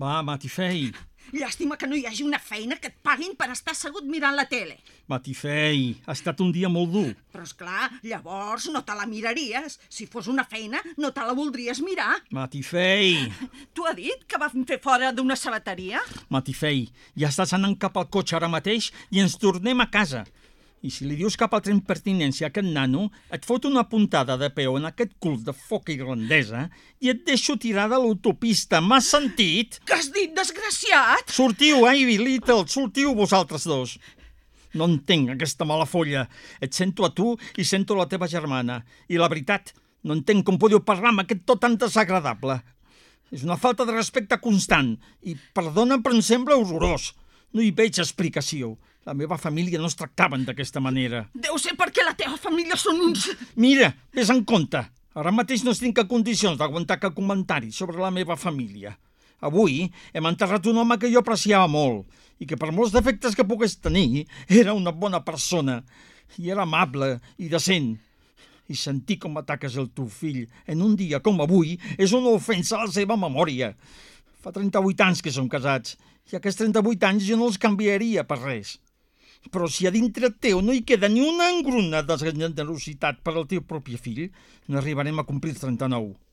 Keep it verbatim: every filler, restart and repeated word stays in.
Va, Matifei. Llàstima que no hi hagi una feina que et paguin per estar assegut mirant la tele. Matifei, ha estat un dia molt dur. Però, esclar, llavors no te la miraries. Si fos una feina, no te la voldries mirar. Matifei. Tu ha dit que vam fer fora d'una sabateria? Matifei, ja estàs anant cap al cotxe ara mateix i ens tornem a casa. I si li dius cap altra impertinència a aquest nano, et fot una puntada de peu en aquest cul de foca irlandesa i et deixo tirar de l'autopista. M'has sentit? Què has dit, desgraciat? Sortiu, Ivy Little, sortiu vosaltres dos. No entenc aquesta mala folla. Et sento a tu i sento la teva germana. I la veritat, no entenc com podeu parlar amb aquest to tan desagradable. És una falta de respecte constant. I perdona, però em sembla horrorós. No hi veig explicació. La meva família no es tractaven d'aquesta manera. Deu ser perquè la teva família són uns... Mira, vés en compte. Ara mateix no estic en condicions d'aguantar cap comentari sobre la meva família. Avui hem enterrat un home que jo apreciava molt i que per molts defectes que pogués tenir era una bona persona i era amable i decent. I sentir com ataques el teu fill en un dia com avui és una ofensa a la seva memòria. Fa trenta-vuit anys que som casats i aquests trenta-vuit anys jo no els canviaria per res. Però si a dintre teu no hi queda ni una engruna de generositat per al teu propi fill, no arribarem a complir trenta-nou.